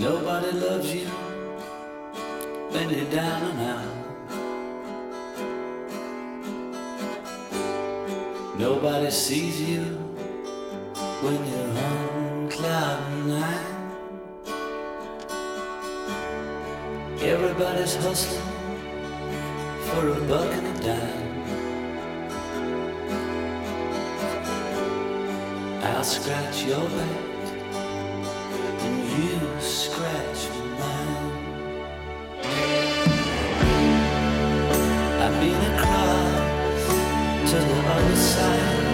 Nobody loves you when you're down and out. Nobody sees you when you're on cloud nine. Everybody's hustling for a buck and a dime. I'll scratch your back and you scratch mine. I've been across to the other side.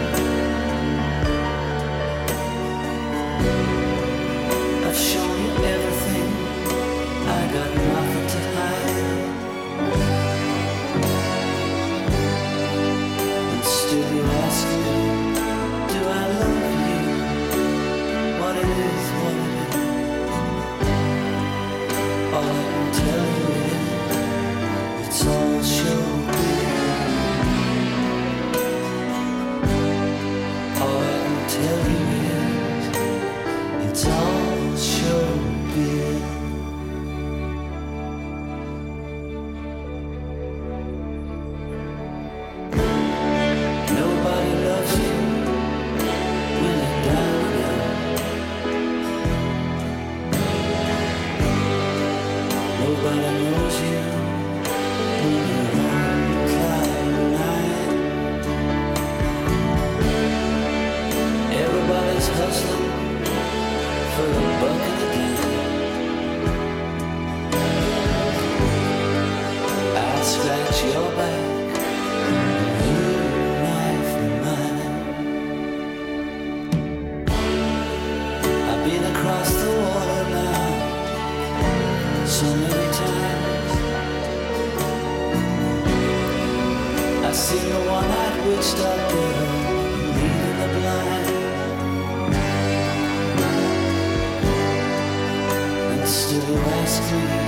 I've shown you everything, I got nothing to hide. And still you ask me, do I love you? What it is, what it is. All I can tell you is, it's all showbiz. All I can tell you is, it's all showbiz. Nobody loves you when you're down and out. Nobody knows you when you're on cloud nine. Everybody's hustling for a buck and a dime. I'll scratch your back, you knife mine. I've been across the water now so many times. I've seen the one-eyed witch doctor leading the blind. And still you ask me,